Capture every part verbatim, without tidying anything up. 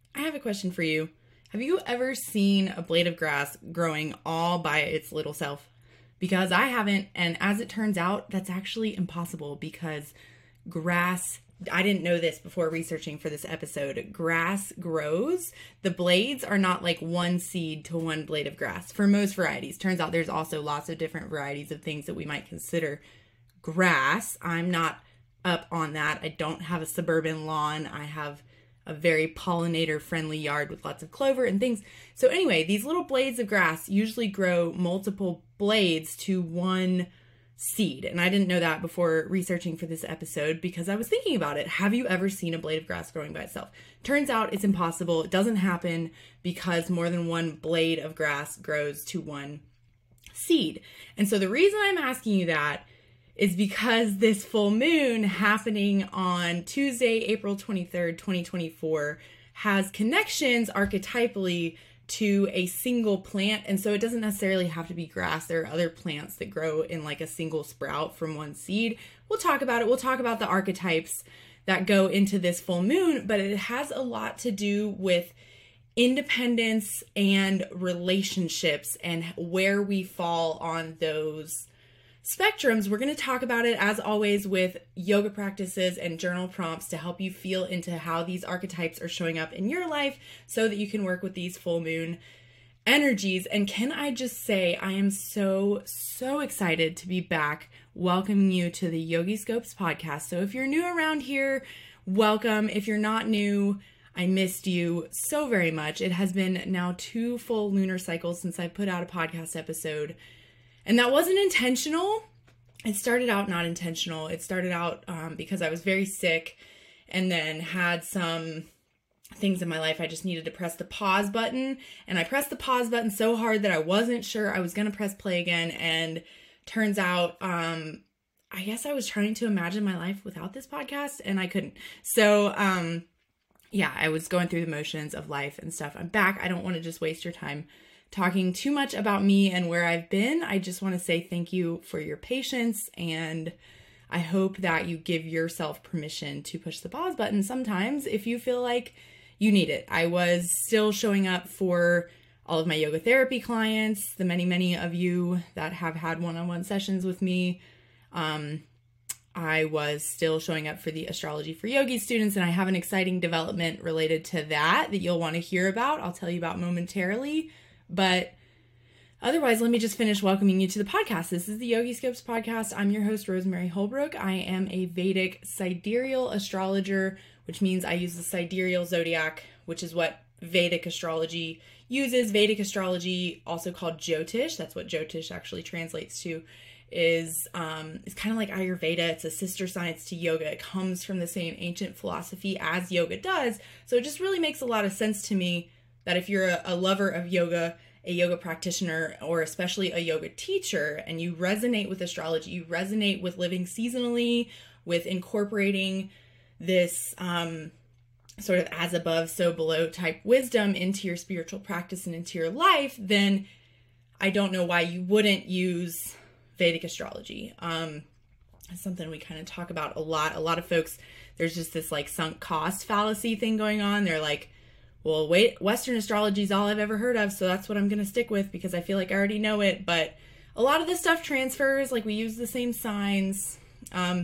I have a question for you. Have you ever seen a blade of grass growing all by its little self? Because I haven't, and as it turns out, that's actually impossible because grass, I didn't know this before researching for this episode, grass grows. The blades are not like one seed to one blade of grass for most varieties. Turns out there's also lots of different varieties of things that we might consider grass. I'm not up on that. I don't have a suburban lawn. I have a very pollinator friendly yard with lots of clover and things. So anyway, these little blades of grass usually grow multiple blades to one seed. And I didn't know that before researching for this episode because I was thinking about it. Have you ever seen a blade of grass growing by itself? Turns out it's impossible. It doesn't happen because more than one blade of grass grows to one seed. And so the reason I'm asking you that is because this full moon happening on Tuesday, April twenty-third, twenty twenty-four, has connections archetypally to a single plant. And so it doesn't necessarily have to be grass. There are other plants that grow in like a single sprout from one seed. We'll talk about it. We'll talk about the archetypes that go into this full moon, but it has a lot to do with independence and relationships and where we fall on those spectrums. We're going to talk about it as always with yoga practices and journal prompts to help you feel into how these archetypes are showing up in your life so that you can work with these full moon energies. And can I just say, I am so, so excited to be back welcoming you to the Yogi Scopes podcast. So if you're new around here, welcome. If you're not new, I missed you so very much. It has been now two full lunar cycles since I put out a podcast episode. And that wasn't intentional. It started out not intentional. It started out um, because I was very sick and then had some things in my life. I just needed to press the pause button. And I pressed the pause button so hard that I wasn't sure I was going to press play again. And turns out, um, I guess I was trying to imagine my life without this podcast and I couldn't. So, um, yeah, I was going through the motions of life and stuff. I'm back. I don't want to just waste your time talking too much about me and where I've been. I just want to say thank you for your patience, and I hope that you give yourself permission to push the pause button sometimes if you feel like you need it. I was still showing up for all of my yoga therapy clients, the many, many of you that have had one-on-one sessions with me. Um, I was still showing up for the Astrology for Yogi students, and I have an exciting development related to that that you'll want to hear about. I'll tell you about momentarily. But otherwise, let me just finish welcoming you to the podcast. This is the Yogi Scopes podcast. I'm your host, Rosemary Holbrook. I am a Vedic sidereal astrologer, which means I use the sidereal zodiac, which is what Vedic astrology uses. Vedic astrology, also called Jyotish, that's what Jyotish actually translates to, is um, it's kind of like Ayurveda. It's a sister science to yoga. It comes from the same ancient philosophy as yoga does. So it just really makes a lot of sense to me that if you're a, a lover of yoga, a yoga practitioner, or especially a yoga teacher, and you resonate with astrology, you resonate with living seasonally, with incorporating this um, sort of as above, so below type wisdom into your spiritual practice and into your life, then I don't know why you wouldn't use Vedic astrology. Um, it's something we kind of talk about a lot. A lot of folks, there's just this like sunk cost fallacy thing going on. They're like, well, wait, Western astrology is all I've ever heard of, so that's what I'm going to stick with because I feel like I already know it. But a lot of this stuff transfers, like we use the same signs. Um,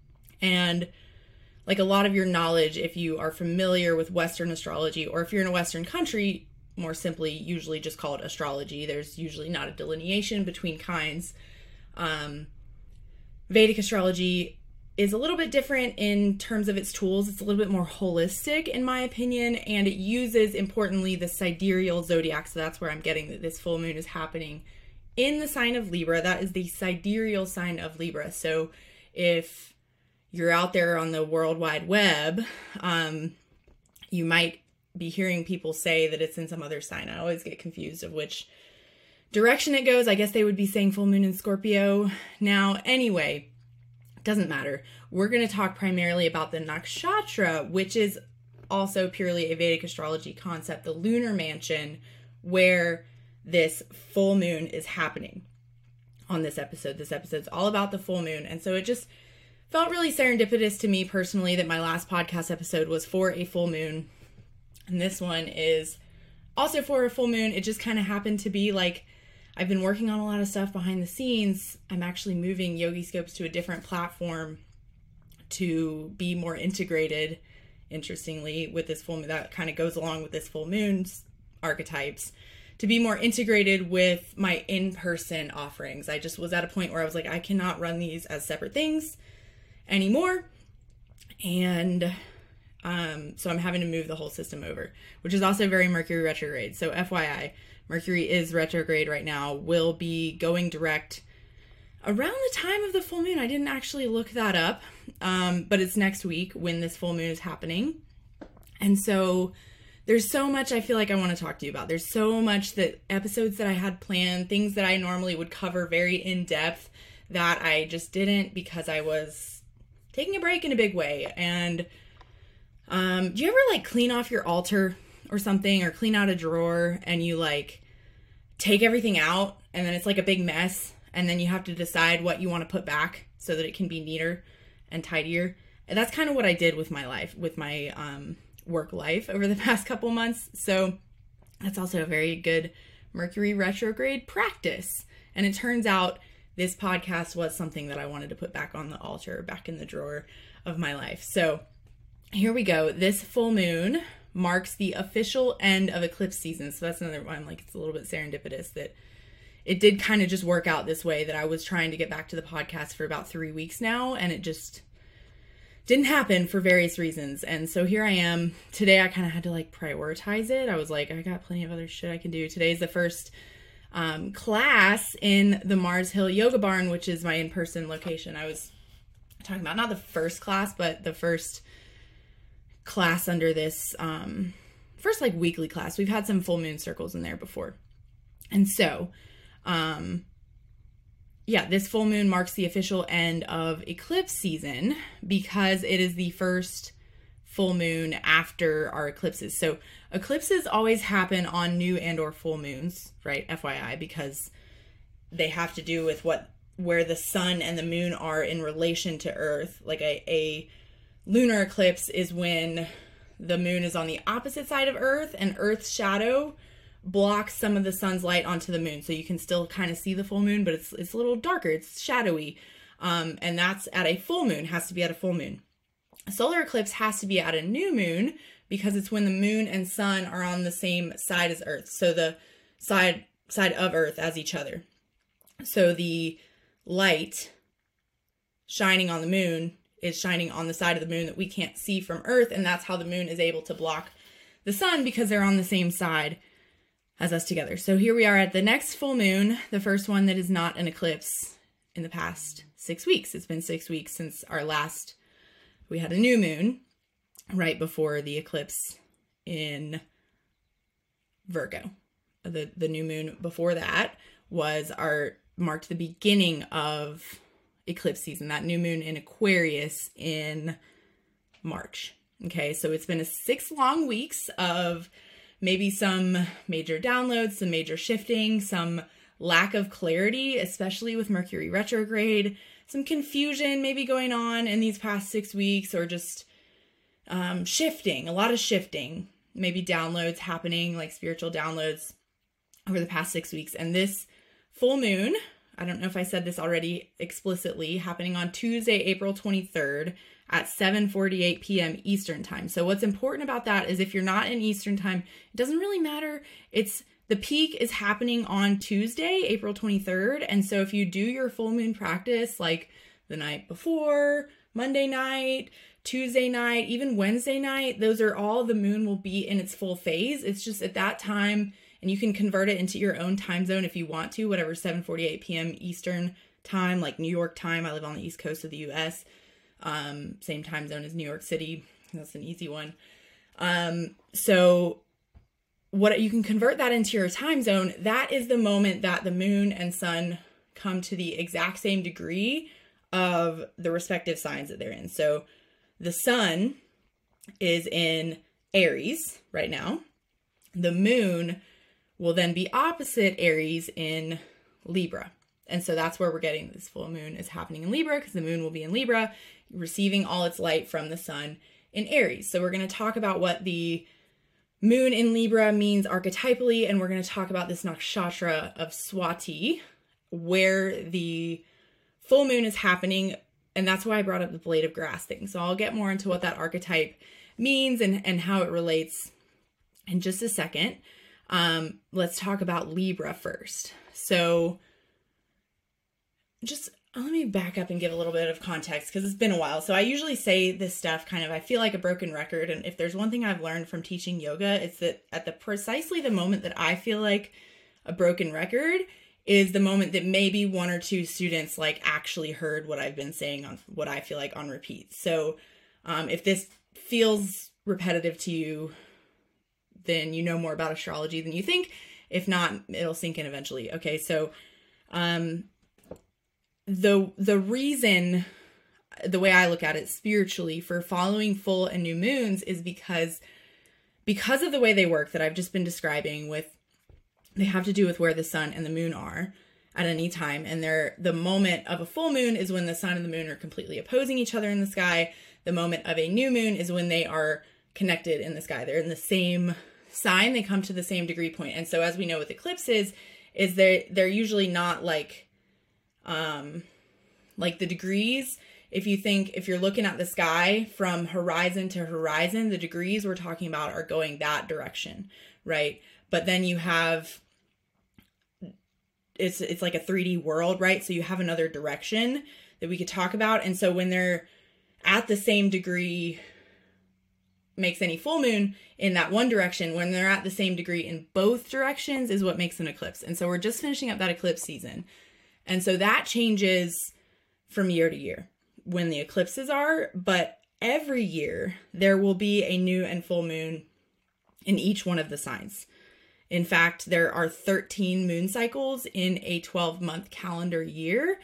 and like a lot of your knowledge, if you are familiar with Western astrology, or if you're in a Western country, more simply, usually just call it astrology. There's usually not a delineation between kinds. Um, Vedic astrology is a little bit different in terms of its tools. It's a little bit more holistic, in my opinion, and it uses, importantly, the sidereal zodiac. So that's where I'm getting that this full moon is happening in the sign of Libra. That is the sidereal sign of Libra. So if you're out there on the World Wide Web, um, you might be hearing people say that it's in some other sign. I always get confused of which direction it goes. I guess they would be saying full moon in Scorpio. Now, anyway, doesn't matter. We're going to talk primarily about the nakshatra, which is also purely a Vedic astrology concept, the lunar mansion, where this full moon is happening on this episode. This episode's all about the full moon. And so it just felt really serendipitous to me personally that my last podcast episode was for a full moon. And this one is also for a full moon. It just kind of happened to be like, I've been working on a lot of stuff behind the scenes. I'm actually moving Yogi Scopes to a different platform to be more integrated, interestingly, with this full moon. That kind of goes along with this full moon's archetypes, to be more integrated with my in-person offerings. I just was at a point where I was like, I cannot run these as separate things anymore. And um, so I'm having to move the whole system over, which is also very Mercury retrograde. So F Y I, Mercury is retrograde right now, will be going direct around the time of the full moon. I didn't actually look that up, um, but it's next week when this full moon is happening. And so there's so much I feel like I want to talk to you about. There's so much that episodes that I had planned, things that I normally would cover very in depth that I just didn't because I was taking a break in a big way. And um, do you ever like clean off your altar or something, or clean out a drawer and you like take everything out and then it's like a big mess and then you have to decide what you want to put back so that it can be neater and tidier? And that's kind of what I did with my life, with my um work life over the past couple months. So that's also a very good Mercury retrograde practice. And it turns out this podcast was something that I wanted to put back on the altar, back in the drawer of my life. So here we go. This full moon marks the official end of eclipse season. So that's another one, like, it's a little bit serendipitous that it did kind of just work out this way, that I was trying to get back to the podcast for about three weeks now, and it just didn't happen for various reasons. And so here I am. Today I kind of had to like prioritize it. I was like, I got plenty of other shit I can do. Today's the first um, class in the Mars Hill Yoga Barn, which is my in-person location. I was talking about not the first class, but the first class under this, um, first like weekly class. We've had some full moon circles in there before. And so, um, yeah, this full moon marks the official end of eclipse season because it is the first full moon after our eclipses. So eclipses always happen on new and or full moons, right? F Y I, because they have to do with what, where the sun and the moon are in relation to Earth. Like a, a lunar eclipse is when the moon is on the opposite side of Earth and Earth's shadow blocks some of the sun's light onto the moon, so you can still kind of see the full moon, but it's it's a little darker, it's shadowy, um, and that's at a full moon, has to be at a full moon. A solar eclipse has to be at a new moon because it's when the moon and sun are on the same side as Earth, so the side side of Earth as each other. So the light shining on the moon is shining on the side of the moon that we can't see from Earth, and that's how the moon is able to block the sun, because they're on the same side as us together. So here we are at the next full moon, the first one that is not an eclipse in the past six weeks. It's been six weeks since our last, we had a new moon right before the eclipse in Virgo. The, the new moon before that was our, marked the beginning of eclipse season, that new moon in Aquarius in March. Okay, so it's been a six long weeks of maybe some major downloads, some major shifting, some lack of clarity, especially with Mercury retrograde, some confusion maybe going on in these past six weeks, or just um, shifting, a lot of shifting, maybe downloads happening, like spiritual downloads over the past six weeks. And this full moon, I don't know if I said this already explicitly, happening on Tuesday, April twenty-third, at seven forty-eight p.m. Eastern time. So what's important about that is if you're not in Eastern time, it doesn't really matter. It's the peak is happening on Tuesday, April twenty-third. And so if you do your full moon practice like the night before, Monday night, Tuesday night, even Wednesday night, those are all, the moon will be in its full phase. It's just at that time, and you can convert it into your own time zone if you want to, whatever, seven forty-eight p.m. Eastern time, like New York time. I live on the East Coast of the U S Um, same time zone as New York City. That's an easy one. Um, so what you can convert that into your time zone, that is the moment that the moon and sun come to the exact same degree of the respective signs that they're in. So the sun is in Aries right now. The moon will then be opposite Aries in Libra. And so that's where we're getting this full moon is happening in Libra, because the moon will be in Libra, receiving all its light from the sun in Aries. So we're going to talk about what the Moon in Libra means archetypally, and we're going to talk about this nakshatra of Swati, where the full moon is happening, and that's why I brought up the blade of grass thing. So I'll get more into what that archetype means and, and how it relates in just a second. Um, let's talk about Libra first. So just let me back up and give a little bit of context because it's been a while. So I usually say this stuff kind of, I feel like a broken record. And if there's one thing I've learned from teaching yoga, it's that at the precisely the moment that I feel like a broken record is the moment that maybe one or two students like actually heard what I've been saying on what I feel like on repeat. So um, if this feels repetitive to you, then you know more about astrology than you think. If not, it'll sink in eventually. Okay, so um, the the reason, the way I look at it spiritually for following full and new moons is because because of the way they work that I've just been describing with, they have to do with where the sun and the moon are at any time. And they're, the moment of a full moon is when the sun and the moon are completely opposing each other in the sky. The moment of a new moon is when they are connected in the sky. They're in the same sign, they come to the same degree point. And so as we know with eclipses, is they they're usually not like um like the degrees. If you think, if you're looking at the sky from horizon to horizon, the degrees we're talking about are going that direction, right? But then you have, it's it's like a three D world, right? So you have another direction that we could talk about. And so when they're at the same degree makes any full moon in that one direction, when they're at the same degree in both directions is what makes an eclipse. And so we're just finishing up that eclipse season. And so that changes from year to year when the eclipses are, but every year there will be a new and full moon in each one of the signs. In fact, there are thirteen moon cycles in a twelve month calendar year.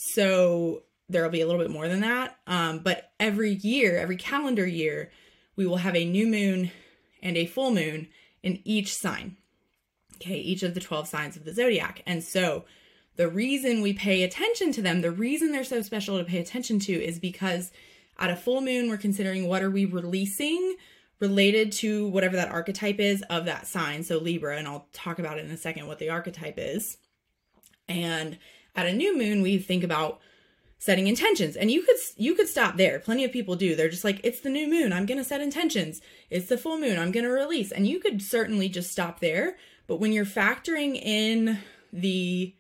So there'll be a little bit more than that. Um, but every year, every calendar year, we will have a new moon and a full moon in each sign. Okay, each of the twelve signs of the zodiac. And so the reason we pay attention to them, the reason they're so special to pay attention to is because at a full moon, we're considering what are we releasing related to whatever that archetype is of that sign. So Libra, and I'll talk about it in a second, what the archetype is. And at a new moon, we think about setting intentions. And you could you could stop there. Plenty of people do. They're just like, it's the new moon, I'm going to set intentions. It's the full moon, I'm going to release. And you could certainly just stop there. But when you're factoring in the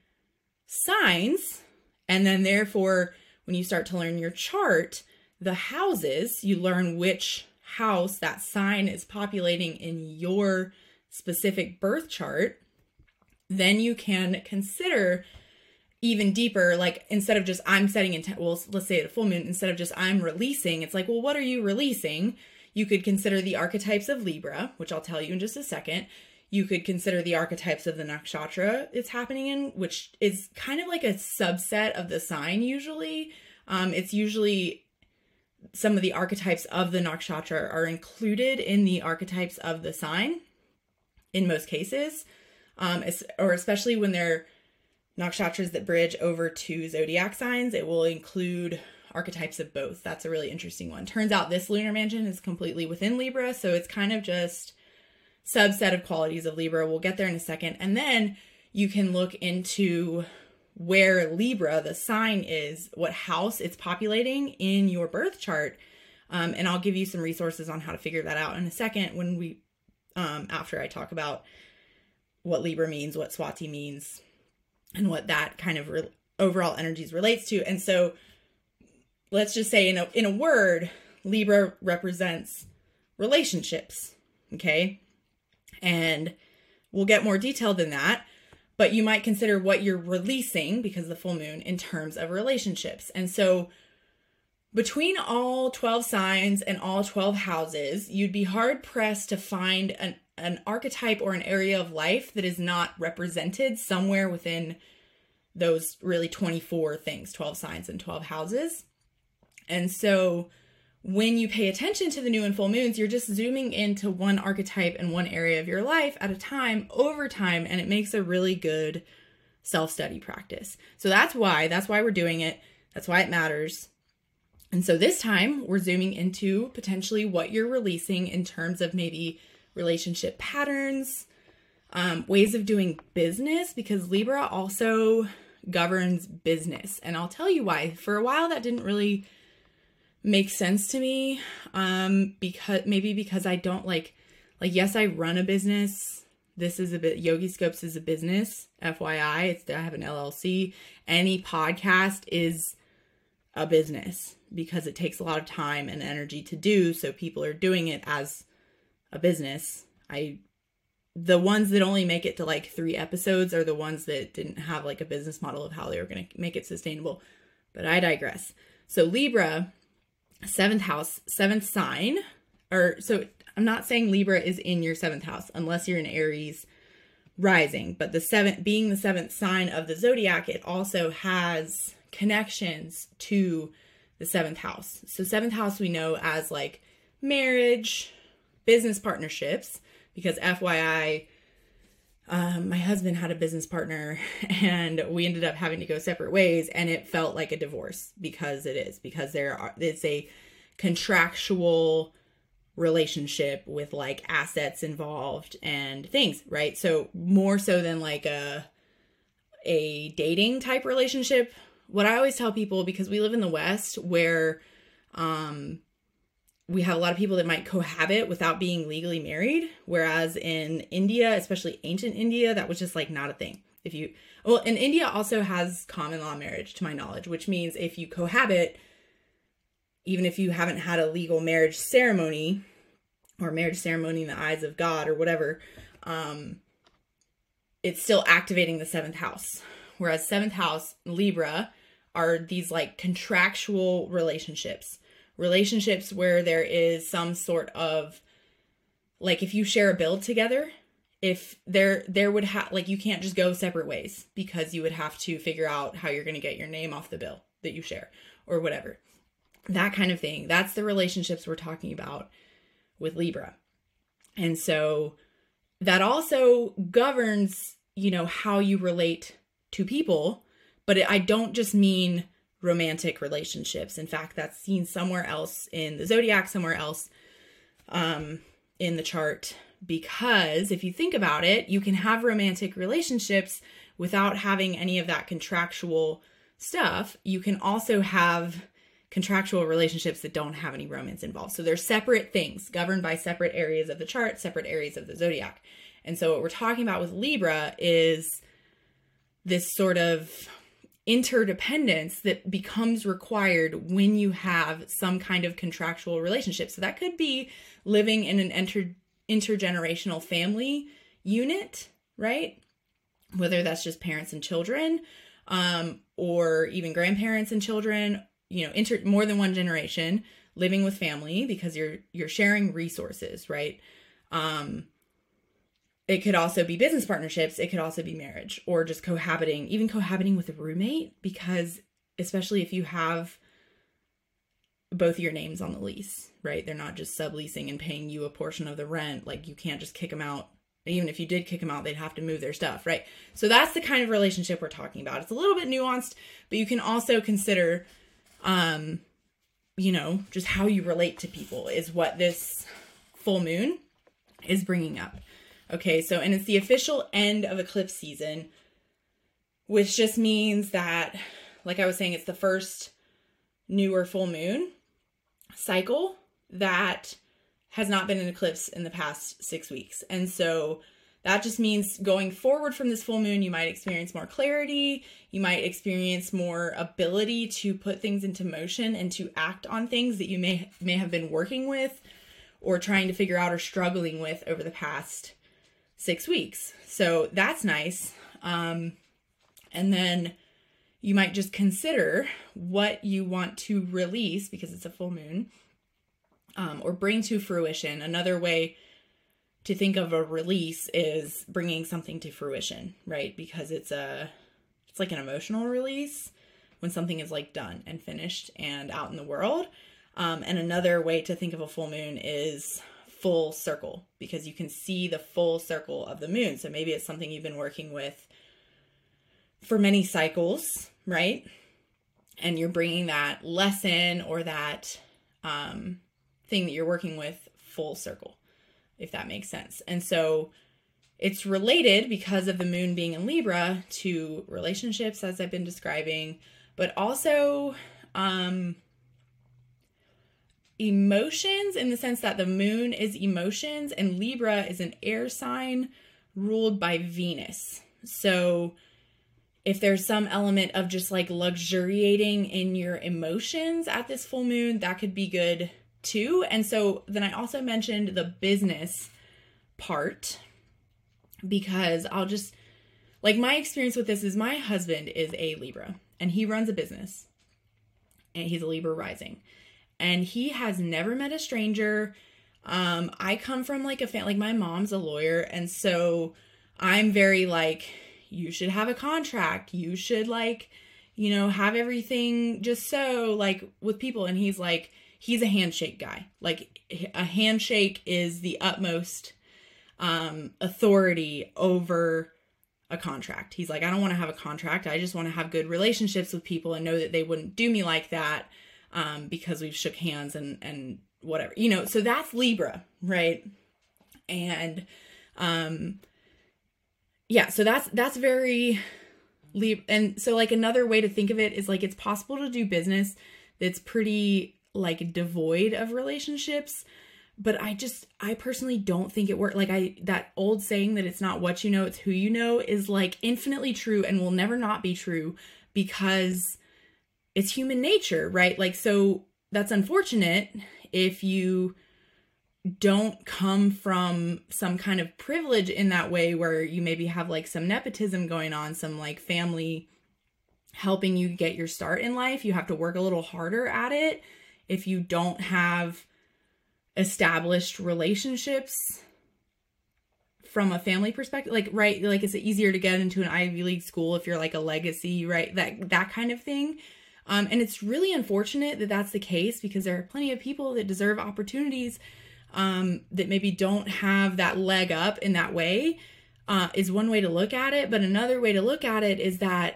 signs, and then therefore, when you start to learn your chart, the houses, you learn which house that sign is populating in your specific birth chart, then you can consider even deeper, like instead of just I'm setting intent, well, let's say at a full moon, instead of just I'm releasing, it's like, well, what are you releasing? You could consider the archetypes of Libra, which I'll tell you in just a second. You could consider the archetypes of the nakshatra it's happening in, which is kind of like a subset of the sign usually. Um, it's usually some of the archetypes of the nakshatra are included in the archetypes of the sign in most cases, um, or especially when they're nakshatras that bridge over to zodiac signs, it will include archetypes of both. That's a really interesting one. Turns out this lunar mansion is completely within Libra, so it's kind of just subset of qualities of Libra. We'll get there in a second. And then you can look into where Libra, the sign is, what house it's populating in your birth chart. Um, and I'll give you some resources on how to figure that out in a second when we, um, after I talk about what Libra means, what Swati means, and what that kind of re- overall energies relates to. And so let's just say in a, in a word, Libra represents relationships. Okay. And we'll get more detailed than that, but you might consider what you're releasing because of the full moon in terms of relationships. And so between all twelve signs and all twelve houses, you'd be hard pressed to find an, an archetype or an area of life that is not represented somewhere within those really twenty-four things, twelve signs and twelve houses. And so when you pay attention to the new and full moons, you're just zooming into one archetype and one area of your life at a time over time, and it makes a really good self-study practice. So that's why, that's why we're doing it. That's why it matters. And so this time we're zooming into potentially what you're releasing in terms of maybe relationship patterns, um, ways of doing business, because Libra also governs business. And I'll tell you why. For a while, that didn't really make sense to me. Um, because maybe because I don't like, like, yes, I run a business. This is a bit, Yogi Scopes is a business, F Y I. It's, I have an L L C. Any podcast is a business because it takes a lot of time and energy to do. So people are doing it as a business. I, the ones that only make it to like three episodes are the ones that didn't have like a business model of how they were going to make it sustainable. But I digress. So Libra, seventh house, seventh sign, or so I'm not saying Libra is in your seventh house unless you're in Aries rising, but the seventh, being the seventh sign of the zodiac, it also has connections to the seventh house. So seventh house we know as like marriage, business partnerships, because F Y I, um, my husband had a business partner and we ended up having to go separate ways, and it felt like a divorce because it is, because there are, it's a contractual relationship with like assets involved and things, right? So more so than like a a dating type relationship. What I always tell people, because we live in the West where um we have a lot of people that might cohabit without being legally married, whereas in India, especially ancient India, that was just like not a thing. If you well, and India also has common law marriage to my knowledge, which means if you cohabit, even if you haven't had a legal marriage ceremony or marriage ceremony in the eyes of God or whatever, um, it's still activating the seventh house. Whereas seventh house, Libra, are these like contractual relationships. Relationships where there is some sort of, like if you share a bill together, if there, there would have, like you can't just go separate ways because you would have to figure out how you're going to get your name off the bill that you share or whatever. That kind of thing. That's the relationships we're talking about with Libra. And so that also governs, you know, how you relate to people. But it, I don't just mean romantic relationships. In fact, that's seen somewhere else in the zodiac, somewhere else um, in the chart. Because if you think about it, you can have romantic relationships without having any of that contractual stuff. You can also have contractual relationships that don't have any romance involved. So they're separate things governed by separate areas of the chart, separate areas of the zodiac. And so what we're talking about with Libra is this sort of interdependence that becomes required when you have some kind of contractual relationship. So that could be living in an inter- intergenerational family unit, right? Whether that's just parents and children, um, or even grandparents and children, you know, inter- more than one generation living with family, because you're, you're sharing resources, right? Um, it could also be business partnerships. It could also be marriage, or just cohabiting, even cohabiting with a roommate, because especially if you have both your names on the lease, right? They're not just subleasing and paying you a portion of the rent. Like you can't just kick them out. Even if you did kick them out, they'd have to move their stuff, right? So that's the kind of relationship we're talking about. It's a little bit nuanced, but you can also consider Um, you know, just how you relate to people is what this full moon is bringing up. Okay, so, and it's the official end of eclipse season, which just means that, like I was saying, it's the first newer full moon cycle that has not been an eclipse in the past six weeks. And so that just means going forward from this full moon, you might experience more clarity. You might experience more ability to put things into motion and to act on things that you may, may have been working with or trying to figure out or struggling with over the past six weeks. So that's nice. Um, and then you might just consider what you want to release, because it's a full moon, um, or bring to fruition. Another way to think of a release is bringing something to fruition, right? Because it's a, it's like an emotional release when something is like done and finished and out in the world. Um, and another way to think of a full moon is full circle, because you can see the full circle of the moon. So maybe it's something you've been working with for many cycles, right? And you're bringing that lesson or that um, thing that you're working with full circle. if that makes sense. And so it's related because of the moon being in Libra to relationships, as I've been describing, but also um, emotions, in the sense that the moon is emotions and Libra is an air sign ruled by Venus. So if there's some element of just like luxuriating in your emotions at this full moon, that could be good too. And so then I also mentioned the business part, because I'll just, like, my experience with this is my husband is a Libra and he runs a business and he's a Libra rising, and he has never met a stranger. Um, I come from like a family, like my mom's a lawyer. And so I'm very like, you should have a contract. You should like, you know, have everything just so like with people. And he's like, he's a handshake guy. Like a handshake is the utmost um, authority over a contract. He's like, I don't want to have a contract. I just want to have good relationships with people and know that they wouldn't do me like that um, because we've shook hands and, and whatever, you know, so that's Libra, right? And, um, yeah, so that's, that's very Libra. And so like another way to think of it is like, it's possible to do business that's pretty like devoid of relationships, but I just, I personally don't think it works. Like I, that old saying that it's not what you know, it's who you know is like infinitely true and will never not be true, because it's human nature, right? Like, so that's unfortunate if you don't come from some kind of privilege in that way, where you maybe have like some nepotism going on, some like family helping you get your start in life. You have to work a little harder at it if you don't have established relationships from a family perspective. Like, right, like, is it easier to get into an Ivy League school if you're like a legacy, right? That, that kind of thing. Um, and it's really unfortunate that that's the case, because there are plenty of people that deserve opportunities um, that maybe don't have that leg up in that way, uh, is one way to look at it. But another way to look at it is that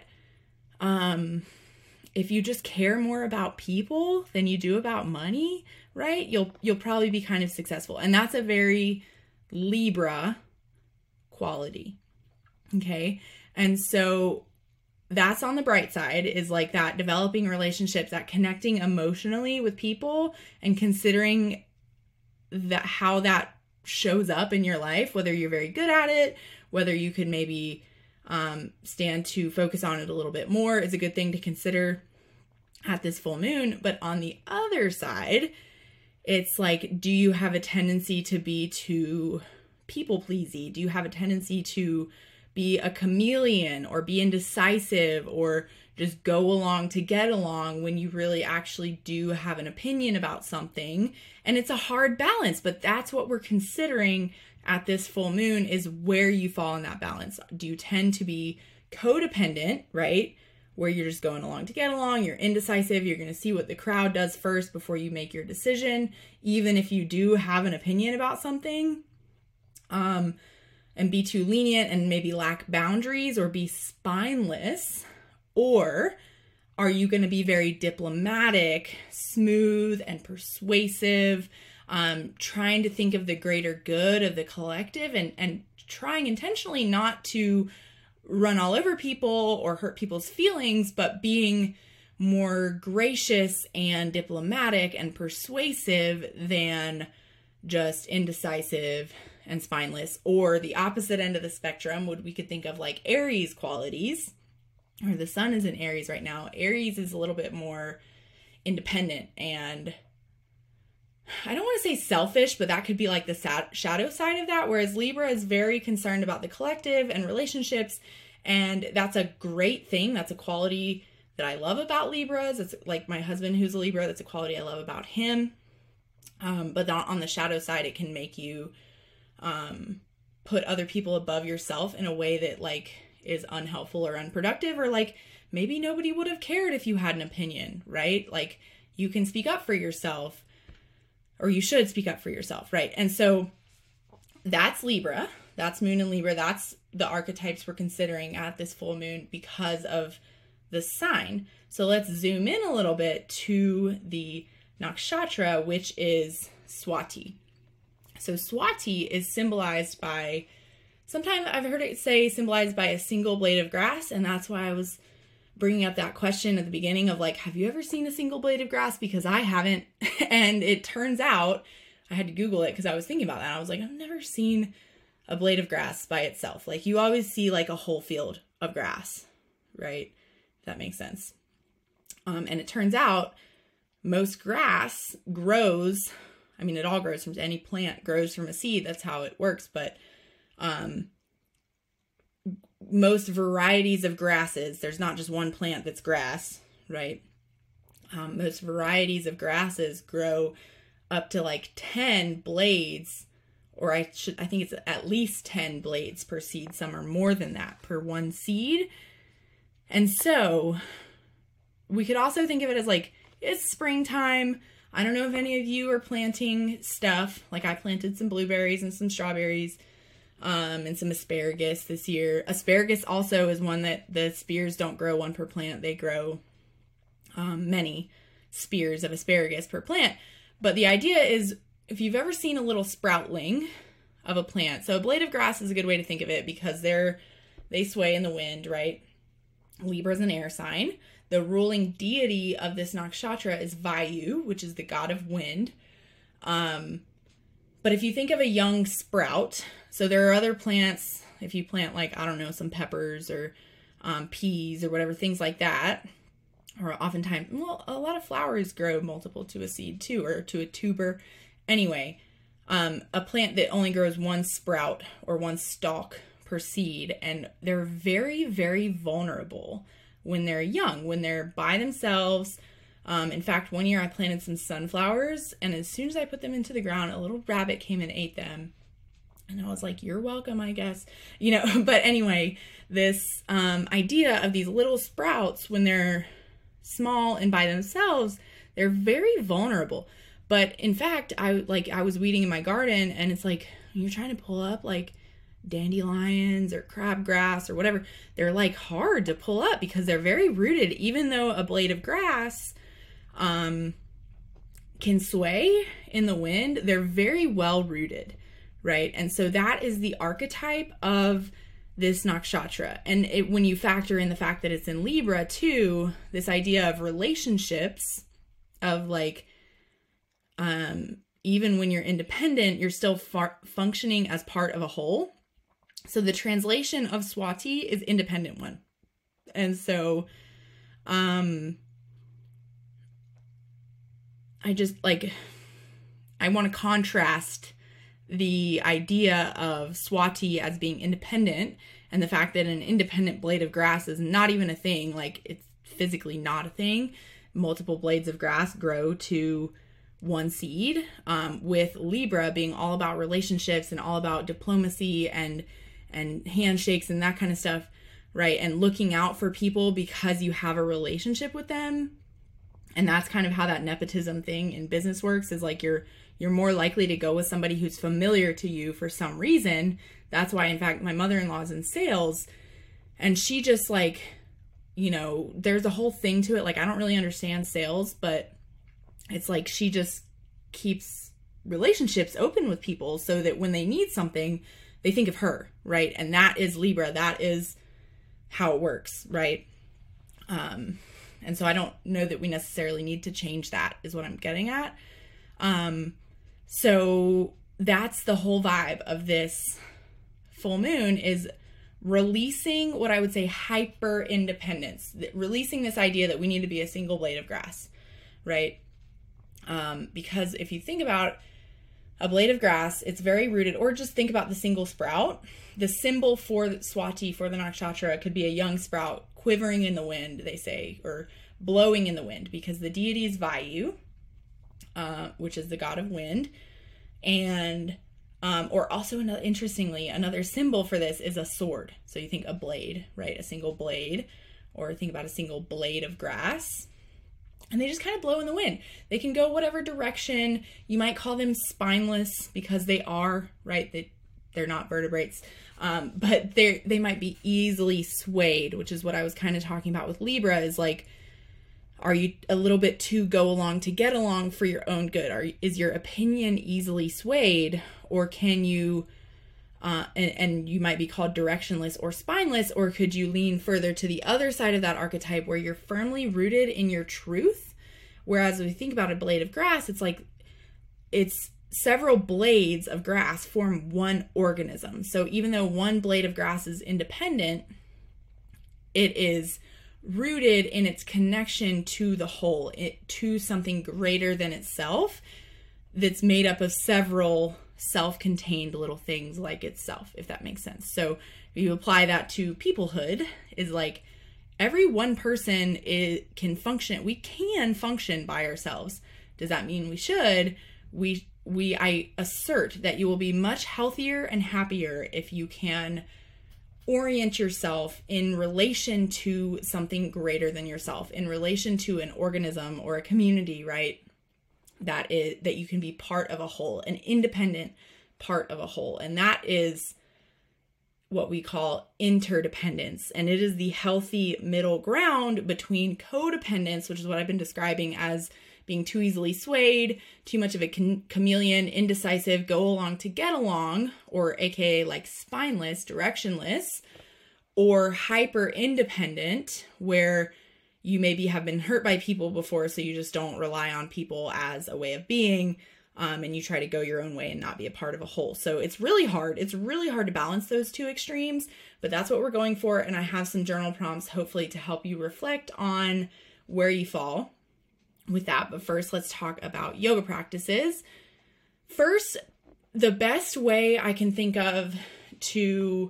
um, if you just care more about people than you do about money, right, you'll you'll probably be kind of successful. And that's a very Libra quality. Okay. And so that's on the bright side, is like that developing relationships, that connecting emotionally with people and considering that how that shows up in your life, whether you're very good at it, whether you could maybe um, stand to focus on it a little bit more, is a good thing to consider at this full moon. But on the other side, it's like, do you have a tendency to be too people pleasy? Do you have a tendency to be a chameleon or be indecisive or just go along to get along when you really actually do have an opinion about something? And it's a hard balance, but that's what we're considering at this full moon, is where you fall in that balance. Do you tend to be codependent, right? Where you're just going along to get along, you're indecisive, you're going to see what the crowd does first before you make your decision, even if you do have an opinion about something, um, and be too lenient and maybe lack boundaries or be spineless? Or are you going to be very diplomatic, smooth, and persuasive, um, trying to think of the greater good of the collective, and, and trying intentionally not to run all over people or hurt people's feelings, but being more gracious and diplomatic and persuasive than just indecisive and spineless? Or the opposite end of the spectrum, would we could think of like Aries qualities, or the sun is in Aries right now. Aries is a little bit more independent, and I don't want to say selfish, but that could be like the sad, shadow side of that. Whereas Libra is very concerned about the collective and relationships. And that's a great thing. That's a quality that I love about Libras. It's like my husband who's a Libra. That's a quality I love about him. Um, but on the shadow side, it can make you um, put other people above yourself in a way that like is unhelpful or unproductive, or like maybe nobody would have cared if you had an opinion, right? Like you can speak up for yourself, or you should speak up for yourself, right? And so that's Libra. That's moon in Libra. That's the archetypes we're considering at this full moon because of the sign. So let's zoom in a little bit to the nakshatra, which is Swati. So Swati is symbolized by, sometimes I've heard it say symbolized by a single blade of grass, and that's why I was bringing up that question at the beginning of like, have you ever seen a single blade of grass? Because I haven't, and it turns out, I had to Google it because I was thinking about that. I was like, I've never seen a blade of grass by itself. Like you always see like a whole field of grass, right? If that makes sense. Um, and it turns out most grass grows, I mean, it all grows from any plant grows from a seed. That's how it works. But um, most varieties of grasses, there's not just one plant that's grass, right? Um, most varieties of grasses grow up to like ten blades, or I should, I think it's at least ten blades per seed. Some are more than that per one seed. And so we could also think of it as like, it's springtime. I don't know if any of you are planting stuff. Like I planted some blueberries and some strawberries um, and some asparagus this year. Asparagus also is one that the spears don't grow one per plant. They grow um, many spears of asparagus per plant. But the idea is, if you've ever seen a little sproutling of a plant, so a blade of grass is a good way to think of it because they're, they sway in the wind, right? Libra is an air sign. The ruling deity of this nakshatra is Vayu, which is the god of wind. Um, but if you think of a young sprout, so there are other plants, if you plant like, I don't know, some peppers or um, peas or whatever, things like that, or oftentimes, well, a lot of flowers grow multiple to a seed too, or to a tuber. Anyway, um, a plant that only grows one sprout or one stalk per seed, and they're very, very vulnerable when they're young, when they're by themselves. Um, in fact, one year I planted some sunflowers, and as soon as I put them into the ground, a little rabbit came and ate them. And I was like, you're welcome, I guess. You know, but anyway, this um, idea of these little sprouts, when they're small and by themselves, they're very vulnerable. But in fact, I like I was weeding in my garden, and it's like, you're trying to pull up like dandelions or crabgrass or whatever, they're like hard to pull up because they're very rooted. Even though a blade of grass um, can sway in the wind, they're very well rooted, right? And so that is the archetype of this nakshatra. And it, when you factor in the fact that it's in Libra too, this idea of relationships, of like, um, even when you're independent, you're still far- functioning as part of a whole. So the translation of Swati is independent one. And so, um, I just like, I want to contrast the idea of Swati as being independent and the fact that an independent blade of grass is not even a thing. Like, it's physically not a thing. Multiple blades of grass grow to one seed, um, with Libra being all about relationships and all about diplomacy and and handshakes and that kind of stuff, right? And looking out for people because you have a relationship with them. And that's kind of how that nepotism thing in business works, is like you're you're more likely to go with somebody who's familiar to you for some reason. That's why, in fact, my mother-in-law is in sales, and she just like, you know, there's a whole thing to it. Like, I don't really understand sales, but it's like she just keeps relationships open with people so that when they need something, they think of her, right? And that is Libra. That is how it works, right? Um, and so I don't know that we necessarily need to change that, is what I'm getting at. Um, so that's the whole vibe of this full moon, is releasing what I would say hyper independence, releasing this idea that we need to be a single blade of grass, right? Um, because if you think about a blade of grass, it's very rooted, or just think about the single sprout. The symbol for Swati, for the nakshatra, could be a young sprout quivering in the wind, they say, or blowing in the wind, because the deity is Vayu, uh, which is the god of wind. And, um, or also, another, interestingly, another symbol for this is a sword. So you think a blade, right? A single blade, or think about a single blade of grass. And they just kind of blow in the wind. They can go whatever direction. You might call them spineless because they are, right? They, they're not vertebrates. Um, but they they might be easily swayed, which is what I was kind of talking about with Libra, is like, are you a little bit too go along to get along for your own good? Are, is your opinion easily swayed? Or can you, uh, and, and you might be called directionless or spineless, or could you lean further to the other side of that archetype where you're firmly rooted in your truth? Whereas when we think about a blade of grass, it's like it's several blades of grass form one organism. So even though one blade of grass is independent, it is rooted in its connection to the whole, it, to something greater than itself that's made up of several self-contained little things like itself, if that makes sense. So if you apply that to peoplehood, is like every one person is, can function, we can function by ourselves. Does that mean we should? We we I assert that you will be much healthier and happier if you can orient yourself in relation to something greater than yourself, in relation to an organism or a community, right? That is that you can be part of a whole, an independent part of a whole. And that is what we call interdependence. And it is the healthy middle ground between codependence, which is what I've been describing as being too easily swayed, too much of a ch- chameleon, indecisive, go along to get along, or A K A like spineless, directionless, or hyper independent, where you maybe have been hurt by people before, so you just don't rely on people as a way of being, um, and you try to go your own way and not be a part of a whole. So it's really hard. It's really hard to balance those two extremes, but that's what we're going for. And I have some journal prompts, hopefully, to help you reflect on where you fall with that. But first, let's talk about yoga practices. First, the best way I can think of to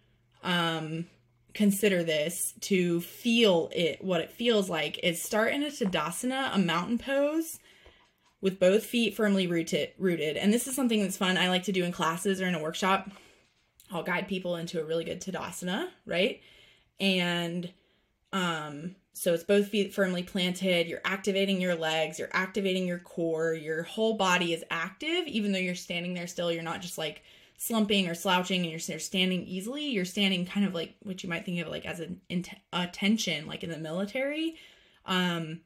um, consider this, to feel it, what it feels like, is start in a Tadasana, a mountain pose, with both feet firmly rooted. rooted. And this is something that's fun. I like to do in classes or in a workshop. I'll guide people into a really good Tadasana, right? And um, so it's both feet firmly planted. You're activating your legs. You're activating your core. Your whole body is active, even though you're standing there still. You're not just like slumping or slouching and you're, you're standing easily. You're standing kind of like what you might think of like as an int- attention, like in the military. Um,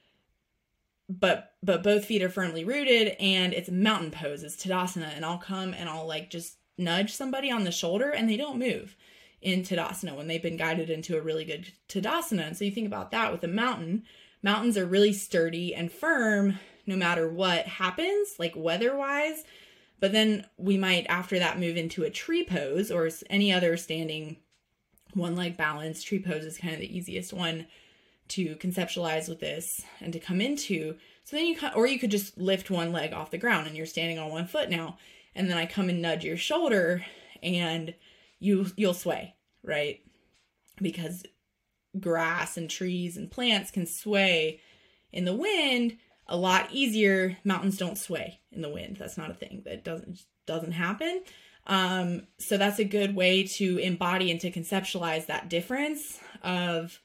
but but both feet are firmly rooted, and it's mountain pose. It's Tadasana, and I'll come and I'll like just nudge somebody on the shoulder and they don't move in Tadasana when they've been guided into a really good Tadasana. And so you think about that with a mountain. Mountains are really sturdy and firm no matter what happens, like weather-wise. But then we might, after that, move into a tree pose or any other standing one-leg balance. Tree pose is kind of the easiest one to conceptualize with this and to come into. So then you, or you could just lift one leg off the ground and you're standing on one foot now. And then I come and nudge your shoulder and you, you'll sway, right? Because grass and trees and plants can sway in the wind a lot easier. Mountains don't sway in the wind. That's not a thing. That doesn't, doesn't happen. Um, so that's a good way to embody and to conceptualize that difference of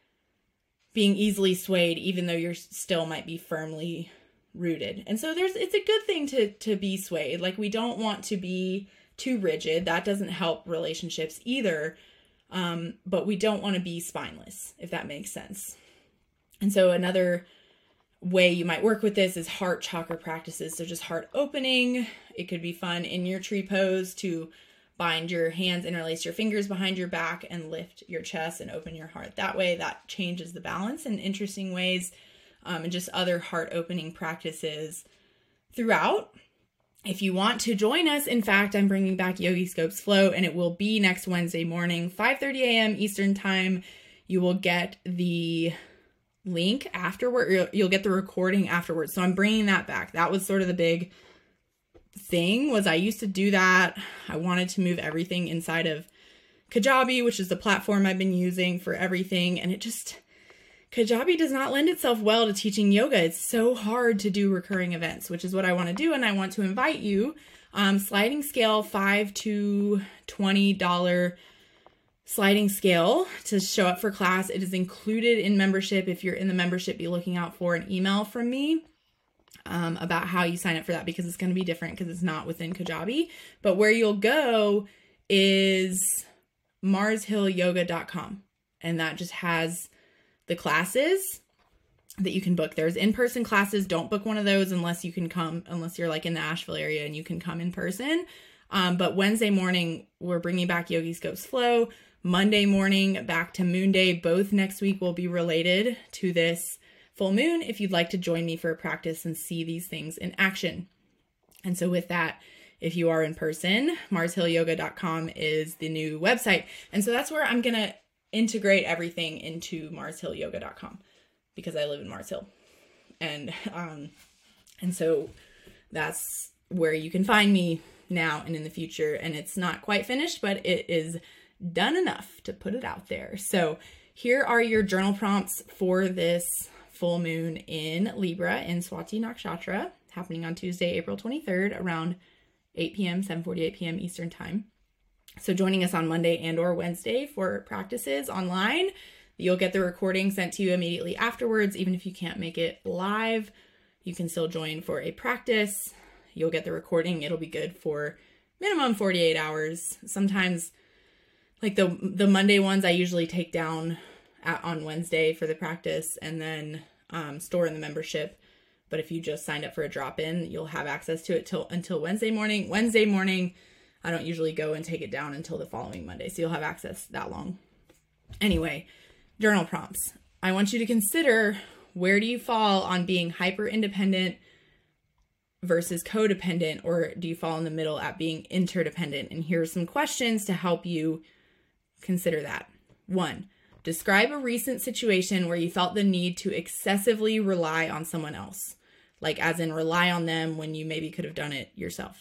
being easily swayed, even though you're still might be firmly rooted. And so there's, it's a good thing to, to be swayed. Like, we don't want to be too rigid. That doesn't help relationships either. Um, but we don't want to be spineless, if that makes sense. And so another way you might work with this is heart chakra practices. So just heart opening. It could be fun in your tree pose to bind your hands, interlace your fingers behind your back and lift your chest and open your heart. That way, that changes the balance in interesting ways, um, and just other heart opening practices throughout. If you want to join us, in fact, I'm bringing back Yogi Scopes Flow, and it will be next Wednesday morning, five thirty a.m. Eastern time. You will get the link afterward. You'll get the recording afterwards. So I'm bringing that back. That was sort of the big thing, was I used to do that. I wanted to move everything inside of Kajabi, which is the platform I've been using for everything. And it just, Kajabi does not lend itself well to teaching yoga. It's so hard to do recurring events, which is what I want to do. And I want to invite you, um, sliding scale, five to twenty dollars sliding scale to show up for class. It is included in membership. If you're in the membership, be looking out for an email from me um, about how you sign up for that, because it's going to be different because it's not within Kajabi. But where you'll go is mars hill yoga dot com, and that just has the classes. that you can book. There's in-person classes. Don't book one of those unless you can come, unless you're like in the Asheville area and you can come in person. Um, but Wednesday morning, we're bringing back Yogi Scopes Flow. Monday morning, back to Moon Day. Both next week will be related to this full moon if you'd like to join me for a practice and see these things in action. And so with that, if you are in person, mars hill yoga dot com is the new website. And so that's where I'm going to integrate everything into mars hill yoga dot com. Because I live in Mars Hill. And um, and so that's where you can find me now and in the future. And it's not quite finished, but it is done enough to put it out there. So here are your journal prompts for this full moon in Libra in Swati Nakshatra, happening on Tuesday, April twenty-third, around eight p.m., seven forty-eight p.m. Eastern Time. So joining us on Monday and or Wednesday for practices online. You'll get the recording sent to you immediately afterwards. Even if you can't make it live, you can still join for a practice. You'll get the recording. It'll be good for minimum forty-eight hours. Sometimes, like the the Monday ones, I usually take down at, on Wednesday for the practice and then um, store in the membership. But if you just signed up for a drop-in, you'll have access to it till until Wednesday morning. Wednesday morning, I don't usually go and take it down until the following Monday. So you'll have access that long. Anyway, journal prompts. I want you to consider, where do you fall on being hyper independent versus codependent, or do you fall in the middle at being interdependent? And here are some questions to help you consider that. One, describe a recent situation where you felt the need to excessively rely on someone else, like as in rely on them when you maybe could have done it yourself,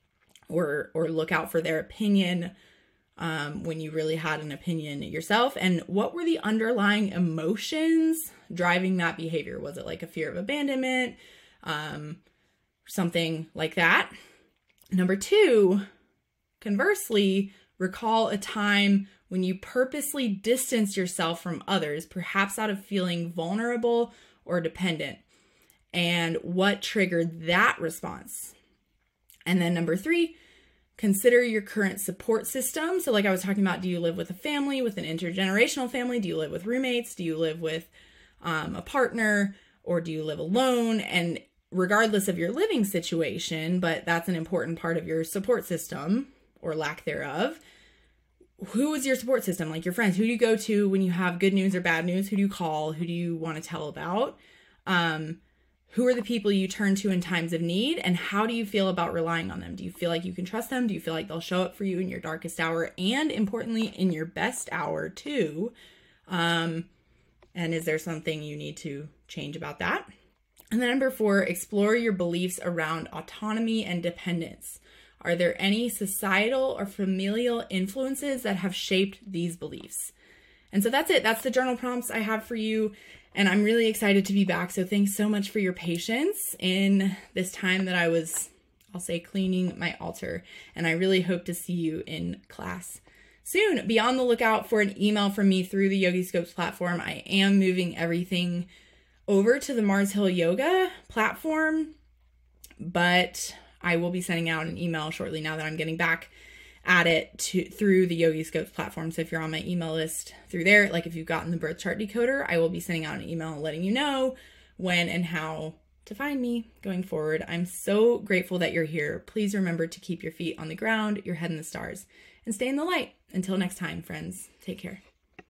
or or look out for their opinion Um, when you really had an opinion yourself. And what were the underlying emotions driving that behavior? Was it like a fear of abandonment? Um, something like that. Number two, conversely, recall a time when you purposely distanced yourself from others, perhaps out of feeling vulnerable or dependent, and what triggered that response. And then number three, consider your current support system. So like I was talking about, do you live with a family, with an intergenerational family? Do you live with roommates? Do you live with um, a partner? Or do you live alone? And regardless of your living situation, but that's an important part of your support system or lack thereof, who is your support system? Like your friends, who do you go to when you have good news or bad news? Who do you call? Who do you want to tell about? Um, Who are the people you turn to in times of need, and how do you feel about relying on them? Do you feel like you can trust them? Do you feel like they'll show up for you in your darkest hour and, importantly, in your best hour too? Um, and is there something you need to change about that? And then number four, explore your beliefs around autonomy and dependence. Are there any societal or familial influences that have shaped these beliefs? And so that's it. That's the journal prompts I have for you. And I'm really excited to be back. So thanks so much for your patience in this time that I was, I'll say, cleaning my altar. And I really hope to see you in class soon. Be on the lookout for an email from me through the Yogi Scopes platform. I am moving everything over to the Mars Hill Yoga platform, but I will be sending out an email shortly now that I'm getting back at it to, through the Yogi Scopes platform. So if you're on my email list through there, like if you've gotten the birth chart decoder, I will be sending out an email letting you know when and how to find me going forward. I'm so grateful that you're here. Please remember to keep your feet on the ground, your head in the stars, and stay in the light. Until next time, friends, take care.